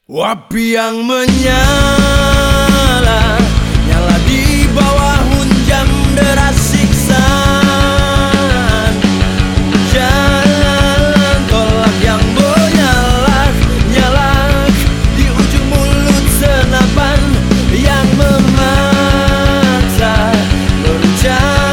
Api yang menyala, nyala di bawah hunjam deras siksaan. Jalan tolak yang menyalak, nyalak di ujung mulut senapan yang memaksa berjalan.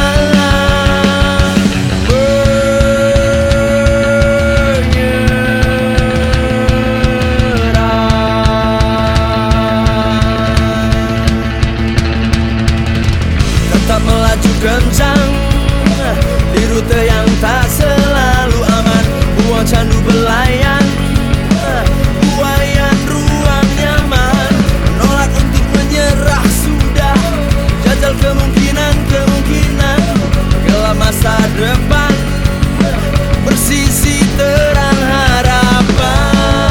Tak melaju kencang di rute yang tak selalu aman. Buang candu belayan, buayan ruang nyaman. Menolak untuk menyerah sudah, jajal kemungkinan gelap masa depan bersisi terang harapan.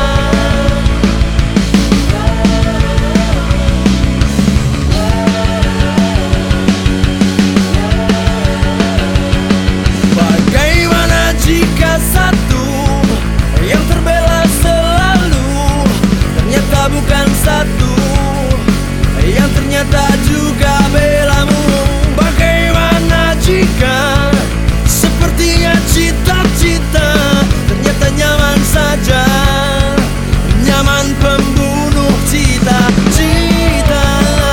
Jika satu yang terbela selalu ternyata bukan satu yang ternyata juga belamu. Bagaimana jika sepertinya cita-cita ternyata nyaman saja, nyaman pembunuh cita-cita,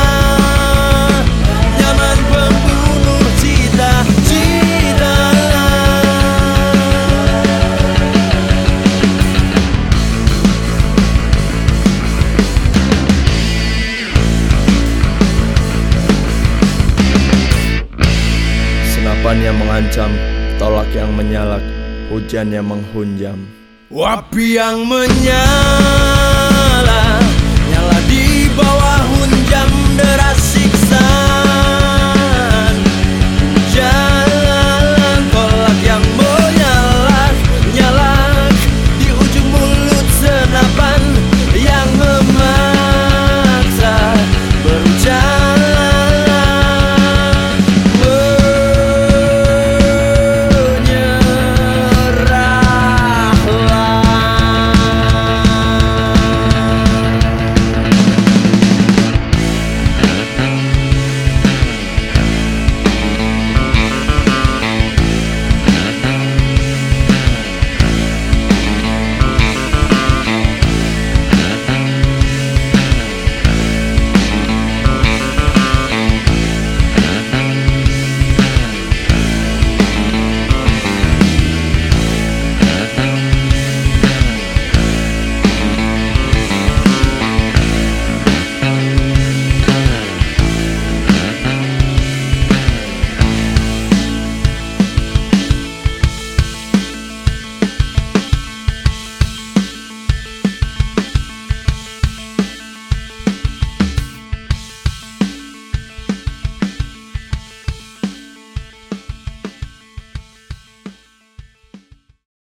nyaman pembunuh cita-cita. Senapan yang mengancam, tolak yang menyalak, hujan yang menghunjam. Api yang menyala.